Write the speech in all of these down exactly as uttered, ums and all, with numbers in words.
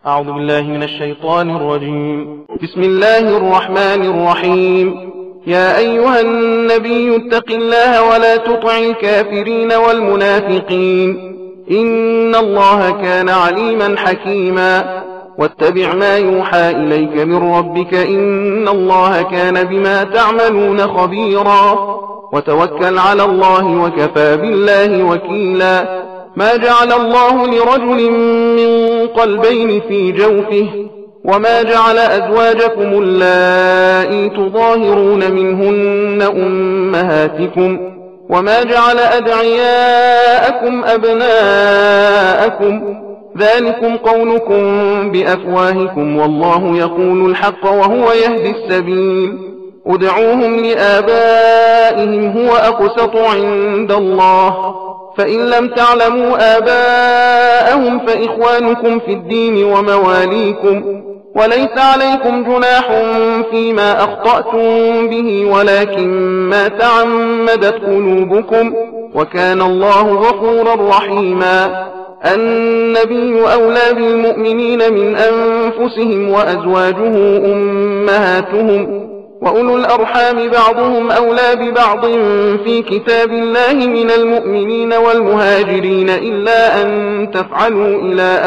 أعوذ بالله من الشيطان الرجيم. بسم الله الرحمن الرحيم. يا أيها النبي اتق الله ولا تطع الكافرين والمنافقين إن الله كان عليما حكيما. واتبع ما يوحى إليك من ربك إن الله كان بما تعملون خبيرا. وتوكل على الله وكفى بالله وكيلا. ما جعل الله لرجل من قلبين في جوفه وما جعل أزواجكم اللائي تظاهرون منهن أمهاتكم وما جعل أدعياءكم أبناءكم ذلكم قولكم بأفواهكم والله يقول الحق وهو يهدي السبيل. ادعوهم لآبائهم هو أقسط عند الله فإن لم تعلموا آباءهم فإخوانكم في الدين ومواليكم وليس عليكم جناح فيما أخطأتم به ولكن ما تعمدت قلوبكم وكان الله غفورا رحيما. النبي أولى بالمؤمنين من أنفسهم وأزواجه أمهاتهم وأولو الأرحام بعضهم أولى ببعض في كتاب الله من المؤمنين والمهاجرين إلا أن تفعلوا إلى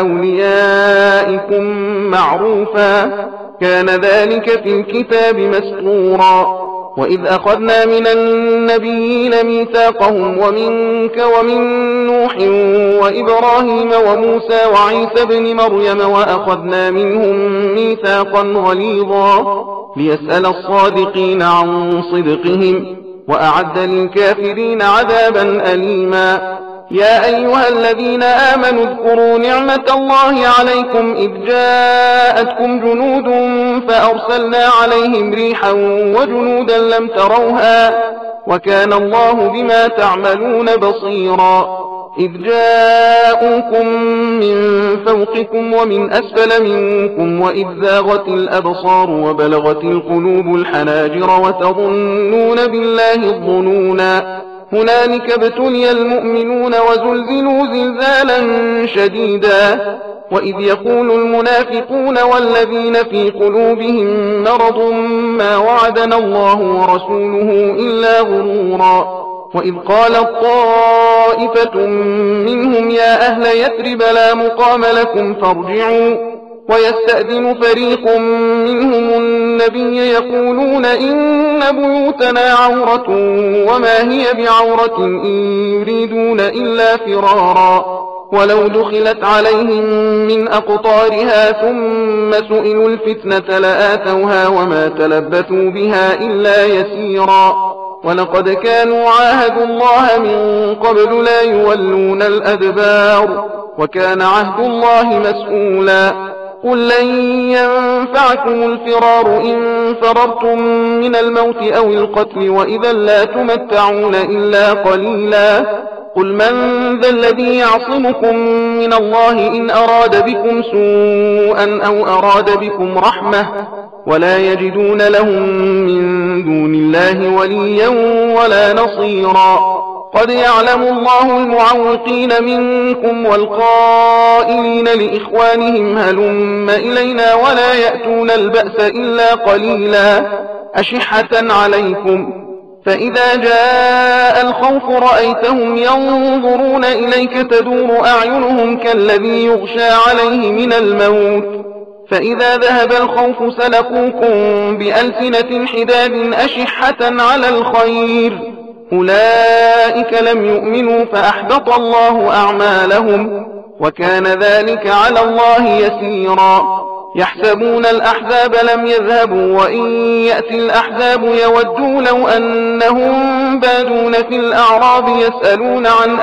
أوليائكم معروفا كان ذلك في الكتاب مسطورا. وإذ أخذنا من النبيين ميثاقهم ومنك ومن نوح وإبراهيم وموسى وعيسى بن مريم وأخذنا منهم ميثاقا غليظا ليسأل الصادقين عن صدقهم وأعد للكافرين عذابا أليما. يا أيها الذين آمنوا اذكروا نعمة الله عليكم إذ جاءتكم جنود فأرسلنا عليهم ريحا وجنودا لم تروها وكان الله بما تعملون بصيرا. إذ جاءوكم من فوقكم ومن أسفل منكم وإذ زاغت الأبصار وبلغت القلوب الحناجر وتظنون بالله الظنونا هنالك ابتلي المؤمنون وزلزلوا زلزالا شديدا. وإذ يقول المنافقون والذين في قلوبهم مرض ما وعدنا الله ورسوله إلا غرورا. وإذ قالت طائفة منهم يا أهل يثرب لا مقام لكم فارجعوا ويستأذن فريق منهم النبي يقولون إن بيوتنا عورة وما هي بعورة إن يريدون إلا فرارا. ولو دخلت عليهم من أقطارها ثم سئلوا الفتنة لآتوها وما تلبثوا بها إلا يسيرا. ولقد كانوا عاهدوا الله من قبل لا يولون الأدبار وكان عهد الله مسؤولا. قل لن ينفعكم الفرار إن فررتم من الموت أو القتل وإذا لا تمتعون إلا قليلا. قل من ذا الذي يعصمكم من الله إن أراد بكم سوءا أو أراد بكم رحمة ولا يجدون لهم من دون الله وليا ولا نصيرا. قد يعلم الله المعوقين منكم والقائلين لإخوانهم هلم إلينا ولا يأتون البأس إلا قليلا أشحة عليكم فإذا جاء الخوف رأيتهم ينظرون إليك تدور أعينهم كالذي يغشى عليه من الموت فإذا ذهب الخوف سلقوكم بألسنة حداد أشحة على الخير أولئك لم يؤمنوا فأحبط الله أعمالهم وكان ذلك على الله يسيرا. يحسبون الأحزاب لم يذهبوا وإن يأتي الأحزاب يودوا لو أنهم بادون في الأعراب يسألون عن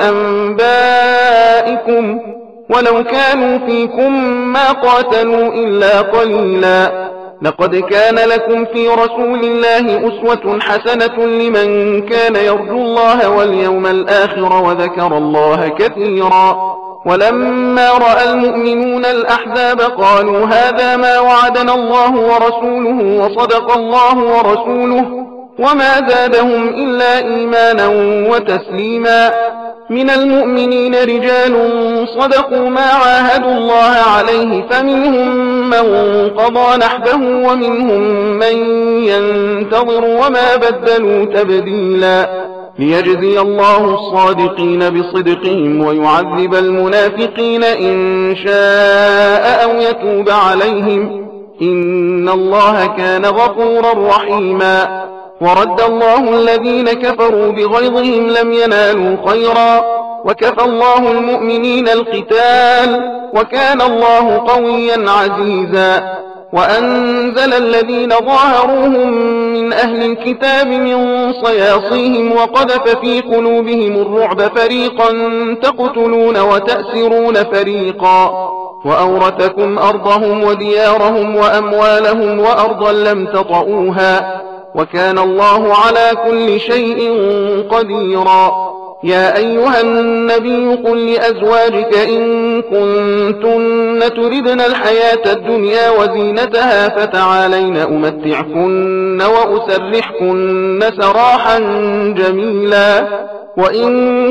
أنبائكم ولو كانوا فيكم ما قاتلوا إلا قليلا. لقد كان لكم في رسول الله أسوة حسنة لمن كان يرجو الله واليوم الآخر وذكر الله كثيرا. ولما رأى المؤمنون الأحزاب قالوا هذا ما وعدنا الله ورسوله وصدق الله ورسوله وما زادهم إلا إيمانا وتسليما. من المؤمنين رجال صدقوا ما عاهدوا الله عليه فمنهم من قضى نحبه ومنهم من ينتظر وما بدلوا تبديلا ليجزي الله الصادقين بصدقهم ويعذب المنافقين إن شاء أو يتوب عليهم إن الله كان غفورا رحيما ورد الله الذين كفروا بغيظهم لم ينالوا خيرا وكفى الله المؤمنين القتال وكان الله قويا عزيزا وأنزل الذين ظاهروهم من أهل الكتاب من صياصيهم وقذف في قلوبهم الرعب فريقا تقتلون وتأسرون فريقا وأورثكم أرضهم وديارهم وأموالهم وأرضا لم تطئوها وكان الله على كل شيء قديرا يا أيها النبي قل لأزواجك إن كنتن تردن الحياة الدنيا وزينتها فتعالين أمتعكن وأسرحكن سراحا جميلا وإن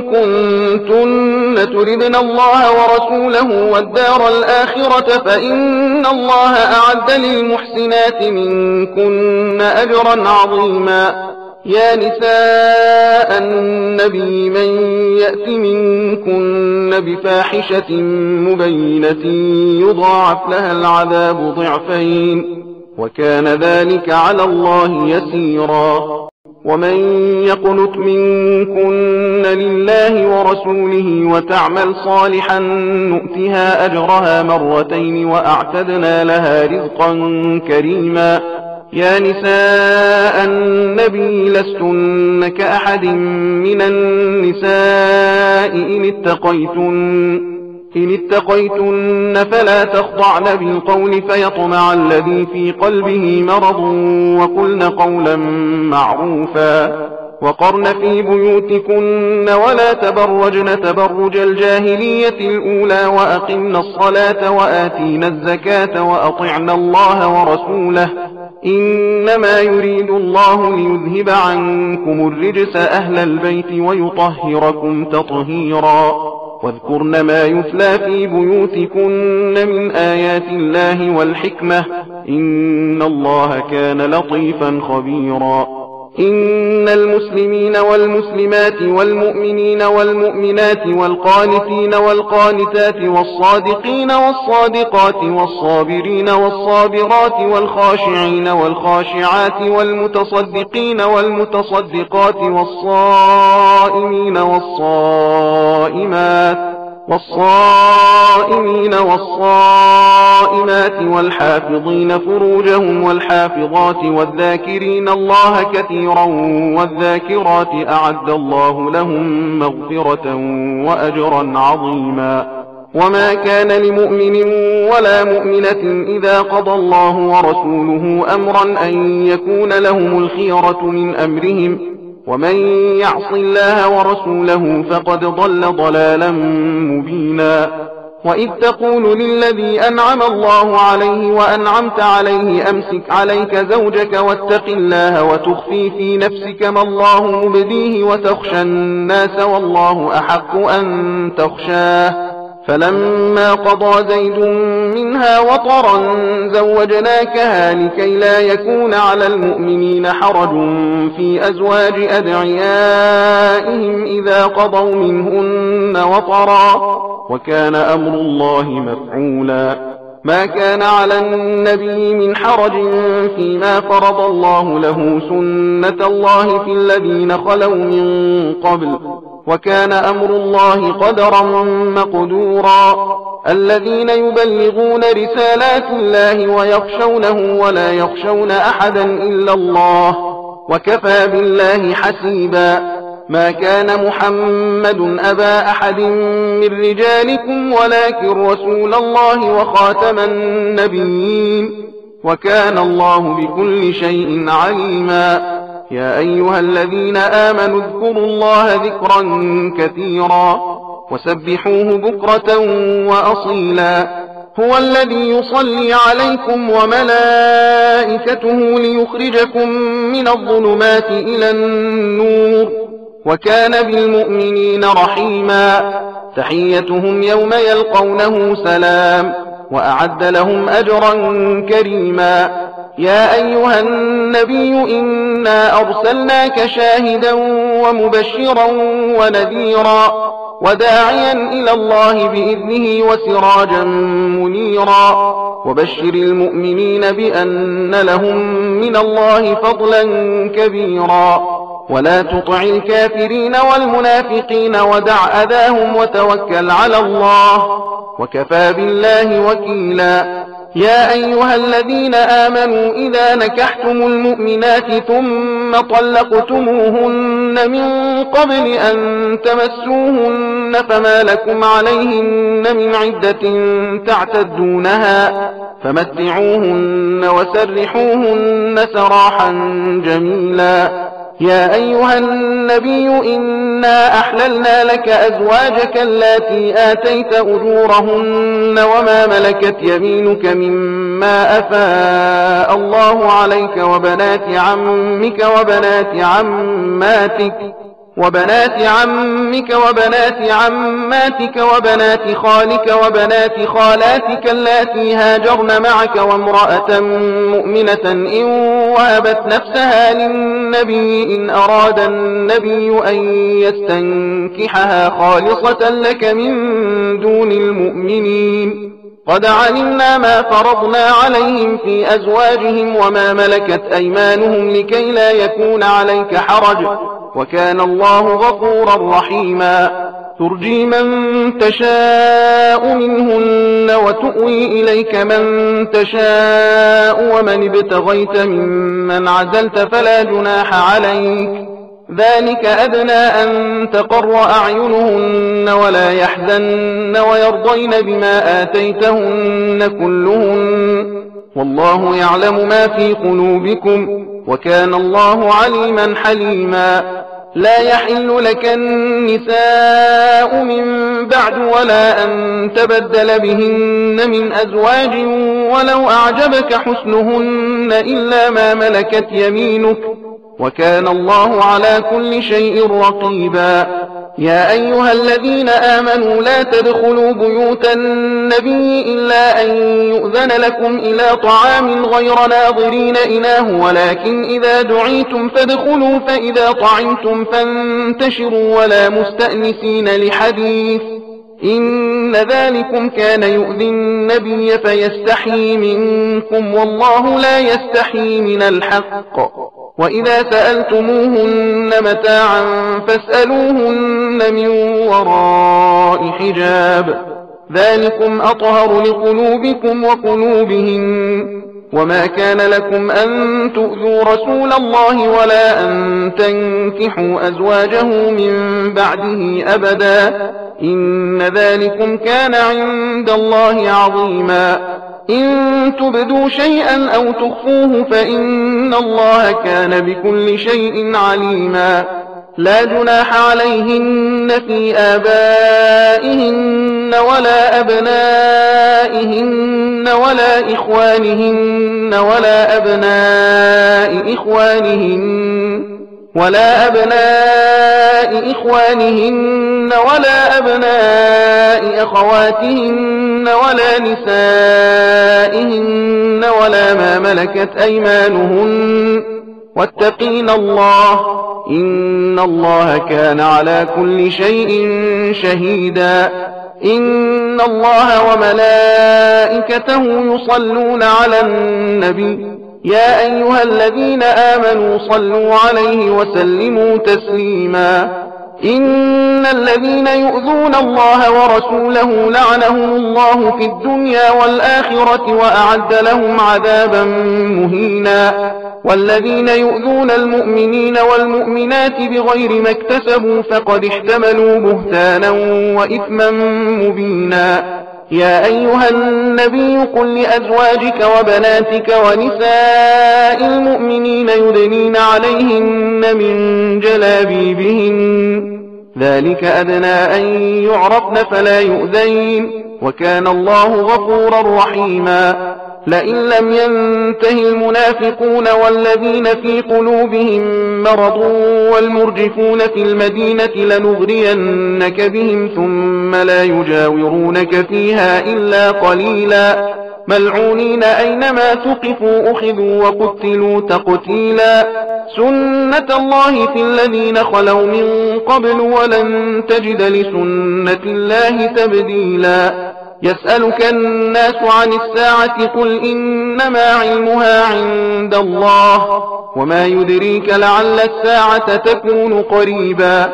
كنتن تردن الله ورسوله والدار الآخرة فإن الله أعد للمحسنات منكن أجرا عظيما يا نساء النبي من يأت منكن بفاحشة مبينة يضاعف لها العذاب ضعفين وكان ذلك على الله يسيرا ومن يقنت منكن لله ورسوله وتعمل صالحا نؤتها أجرها مرتين وأعتدنا لها رزقا كريما يا نساء النبي لستن كأحد من النساء إن اتقيتن إن اتقيتن فلا تخضعن بالقول فيطمع الذي في قلبه مرض وقلن قولا معروفا وقرن في بيوتكن ولا تبرجن تبرج الجاهلية الأولى وأقمن الصلاة وآتين الزكاة وأطعن الله ورسوله إنما يريد الله ليذهب عنكم الرجس أهل البيت ويطهركم تطهيرا واذكرن ما يتلى في بيوتكن من آيات الله والحكمة إن الله كان لطيفا خبيرا إن المسلمين والمسلمات والمؤمنين والمؤمنات والقانتين والقانتات والصادقين والصادقات والصابرين والصابرات والخاشعين والخاشعات والمتصدقين والمتصدقات والصائمين والصائمات والصائمين والصائمات والحافظين فروجهم والحافظات والذاكرين الله كثيرا والذاكرات أعد الله لهم مغفرة وأجرا عظيما وما كان لمؤمن ولا مؤمنة إذا قضى الله ورسوله أمرا أن يكون لهم الخيرة من أمرهم ومن يعص الله ورسوله فقد ضل ضلالا مبينا وإذ تقول للذي أنعم الله عليه وأنعمت عليه أمسك عليك زوجك واتق الله وتخفي في نفسك ما الله مبديه وتخشى الناس والله أحق أن تخشاه فلما قضى زيد منها وطرا زوجناكها لكي لا يكون على المؤمنين حرج في أزواج أدعيائهم إذا قضوا منهن وطرا وكان أمر الله مفعولا ما كان على النبي من حرج فيما فرض الله له سنة الله في الذين خلوا من قبل وكان أمر الله قدرا مقدورا الذين يبلغون رسالات الله ويخشونه ولا يخشون أحدا إلا الله وكفى بالله حسيبا ما كان محمد أبا أحد من رجالكم ولكن رسول الله وخاتم النبيين وكان الله بكل شيء عليما يا أيها الذين آمنوا اذكروا الله ذكرا كثيرا وسبحوه بكرة وأصيلا هو الذي يصلي عليكم وملائكته ليخرجكم من الظلمات إلى النور وكان بالمؤمنين رحيما. تحيتهم يوم يلقونه سلام وأعد لهم أجرا كريما. يا أيها النبي إنا أرسلناك شاهدا ومبشرا ونذيرا وداعيا إلى الله بإذنه وسراجا منيرا. وبشر المؤمنين بأن لهم من الله فضلا كبيرا. ولا تطع الكافرين والمنافقين ودع أذاهم وتوكل على الله وكفى بالله وكيلا. يا أيها الذين آمنوا إذا نكحتم المؤمنات ثم طلقتموهن من قبل أن تمسوهن فما لكم عليهن من عدة تعتدونها فمتعوهن وسرحوهن سراحا جميلا. يا أيها النبي إنا أحللنا لك أزواجك اللاتي آتيت أجورهن وما ملكت يمينك مما أفاء الله عليك وبنات عمك وبنات عماتك وبنات عمك وبنات عماتك وبنات خالك وبنات خالاتك اللاتي هاجرن معك وامرأة مؤمنة إن وهبت نفسها للنبي إن أراد النبي أن يستنكحها خالصة لك من دون المؤمنين. قد علمنا ما فرضنا عليهم في أزواجهم وما ملكت أيمانهم لكي لا يكون عليك حرج وكان الله غفورا رحيما. ترجي من تشاء منهن وتؤوي إليك من تشاء ومن ابتغيت ممن عزلت فلا جناح عليك. ذلك أدنى أن تقر أعينهن ولا يحزن ويرضين بما آتيتهن كلهن والله يعلم ما في قلوبكم وكان الله عليما حليما. لا يحل لك النساء من بعد ولا أن تبدل بهن من أزواج ولو أعجبك حسنهن إلا ما ملكت يمينك وكان الله على كل شيء رقيبا. يا أيها الذين آمنوا لا تدخلوا بيوت النبي إلا أن يؤذن لكم إلى طعام غير ناظرين إناه ولكن إذا دعيتم فادخلوا فإذا طعمتم فانتشروا ولا مستأنسين لحديث إن ذلكم كان يؤذي النبي فيستحيي منكم والله لا يستحيي من الحق. وإذا سألتموهن متاعا فاسألوهن من وراء حجاب ذلكم أطهر لقلوبكم وقلوبهن. وما كان لكم أن تؤذوا رسول الله ولا أن تنكحوا أزواجه من بعده أبدا إن ذلكم كان عند الله عظيما. إن تبدوا شيئا أو تخفوه فإن الله كان بكل شيء عليما. لا جناح عليهن في آبائهن ولا أبنائهن ولا إخوانهن ولا أبناء إخوانهن ولا أبناء إخوانهن ولا أبناء أخواتهن ولا نسائهن ولا ما ملكت أيمانهن واتقين الله إن الله كان على كل شيء شهيدا. إن الله وملائكته يصلون على النبي يا أيها الذين آمنوا صلوا عليه وسلموا تسليما. إن الذين يؤذون الله ورسوله لعنهم الله في الدنيا والآخرة وأعد لهم عذابا مهينا. والذين يؤذون المؤمنين والمؤمنات بغير ما اكتسبوا فقد احتملوا بهتانا وإثما مبينا. يا أيها النبي قل لأزواجك وبناتك ونساء المؤمنين يدنين عليهن من جلابيبهن ذلك أدنى أن يعرفن فلا يؤذين وكان الله غفورا رحيما. لئن لم ينته المنافقون والذين في قلوبهم مرض والمرجفون في المدينة لنغرينك بهم ثم لا يجاورونك فيها إلا قليلا ملعونين أينما ثقفوا أخذوا وقتلوا تقتيلا سنة الله في الذين خلوا من قبل ولن تجد لسنة الله تبديلا يسألك الناس عن الساعة قل إنما علمها عند الله وما يدريك لعل الساعة تكون قريبا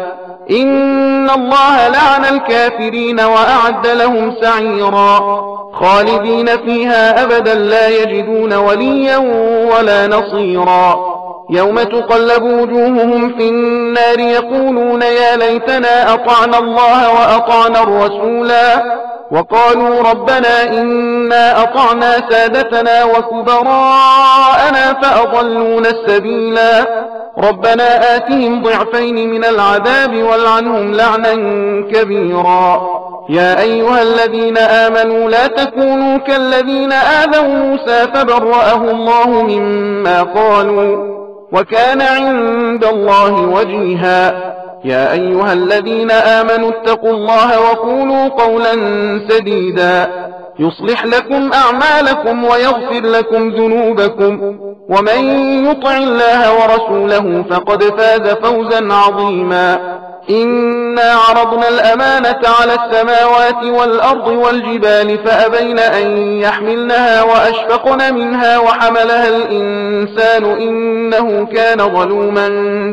إن الله لعن الكافرين وأعد لهم سعيرا خالدين فيها أبدا لا يجدون وليا ولا نصيرا يوم تقلب وجوههم في النار يقولون يا ليتنا أطعنا الله وأطعنا الرسولا وقالوا ربنا إنا أطعنا سادتنا وكبراءنا فأضلونا السبيلا ربنا آتهم ضعفين من العذاب والعنهم لعنا كبيرا يا أيها الذين آمنوا لا تكونوا كالذين آذوا موسى فبرأه الله مما قالوا وكان عند الله وجيها يا أيها الذين آمنوا اتقوا الله وقولوا قولا سديدا يصلح لكم أعمالكم ويغفر لكم ذنوبكم ومن يطع الله ورسوله فقد فاز فوزا عظيما إنا عرضنا الأمانة على السماوات والأرض والجبال فأبين أن يحملنها وأشفقن منها وحملها الإنسان إنه كان ظلوما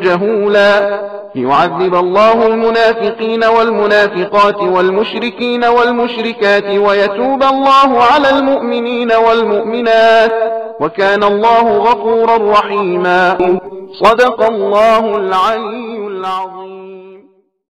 جهولا ليعذب الله المنافقين والمنافقات والمشركين والمشركات ويتوب الله على المؤمنين والمؤمنات وكان الله غفورا رحيما صدق الله العلي العظيم.